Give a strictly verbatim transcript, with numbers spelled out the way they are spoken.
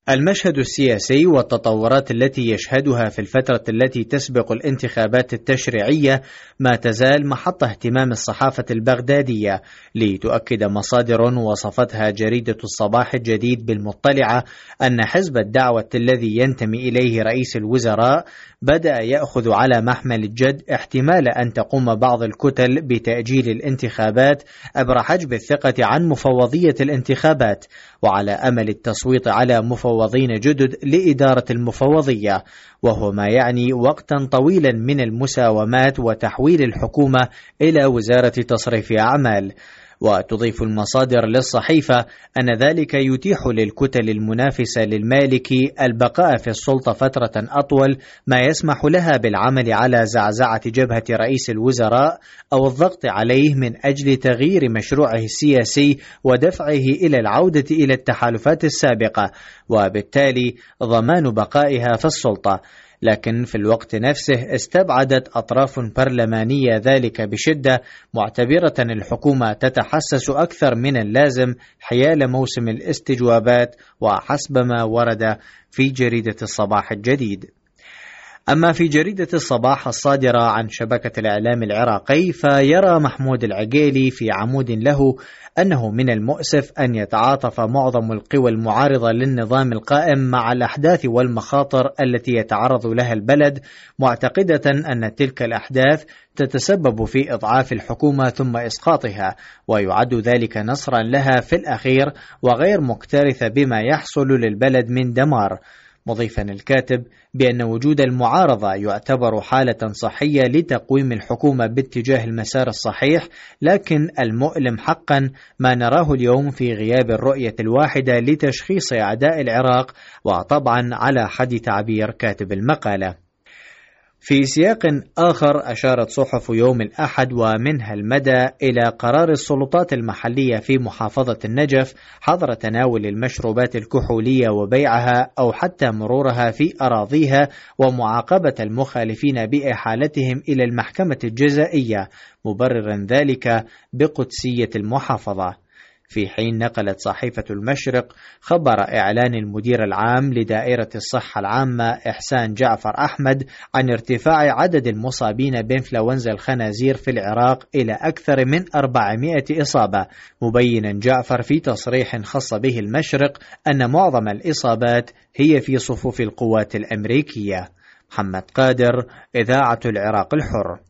المشهد السياسي والتطورات التي يشهدها في الفترة التي تسبق الانتخابات التشريعية ما تزال محط اهتمام الصحافة البغدادية، لتؤكد مصادر وصفتها جريدة الصباح الجديد بالمطلعة أن حزب الدعوة الذي ينتمي إليه رئيس الوزراء بدأ يأخذ على محمل الجد احتمال أن تقوم بعض الكتل بتأجيل الانتخابات عبر حجب الثقة عن مفوضية الانتخابات، وعلى أمل التصويت على مفوضين جدد لإدارة المفوضية، وهو ما يعني وقتا طويلا من المساومات وتحويل الحكومة إلى وزارة تصريف أعمال. وتضيف المصادر للصحيفة أن ذلك يتيح للكتل المنافسة للمالكي البقاء في السلطة فترة أطول، ما يسمح لها بالعمل على زعزعة جبهة رئيس الوزراء أو الضغط عليه من أجل تغيير مشروعه السياسي ودفعه إلى العودة إلى التحالفات السابقة، وبالتالي ضمان بقائها في السلطة. لكن في الوقت نفسه استبعدت أطراف برلمانية ذلك بشدة، معتبرة الحكومة تتحسس أكثر من اللازم حيال موسم الاستجوابات، وحسب ما ورد في جريدة الصباح الجديد. أما في جريدة الصباح الصادرة عن شبكة الإعلام العراقي، فيرى محمود العقيلي في عمود له أنه من المؤسف أن يتعاطف معظم القوى المعارضة للنظام القائم مع الأحداث والمخاطر التي يتعرض لها البلد، معتقدة أن تلك الأحداث تتسبب في إضعاف الحكومة ثم إسقاطها، ويعد ذلك نصرا لها في الأخير، وغير مكترثة بما يحصل للبلد من دمار، مضيفا الكاتب بأن وجود المعارضة يعتبر حالة صحية لتقويم الحكومة باتجاه المسار الصحيح، لكن المؤلم حقا ما نراه اليوم في غياب الرؤية الواحدة لتشخيص أعداء العراق، وطبعا على حد تعبير كاتب المقالة. في سياق آخر، أشارت صحف يوم الأحد ومنها المدى إلى قرار السلطات المحلية في محافظة النجف حظر تناول المشروبات الكحولية وبيعها أو حتى مرورها في أراضيها، ومعاقبة المخالفين بإحالتهم إلى المحكمة الجزائية، مبررا ذلك بقدسية المحافظة. في حين نقلت صحيفة المشرق خبر إعلان المدير العام لدائرة الصحة العامة إحسان جعفر أحمد عن ارتفاع عدد المصابين بإنفلونزا الخنازير في العراق إلى أكثر من أربعمائة إصابة، مبينا جعفر في تصريح خاص به المشرق أن معظم الإصابات هي في صفوف القوات الأمريكية. محمد قادر، إذاعة العراق الحر.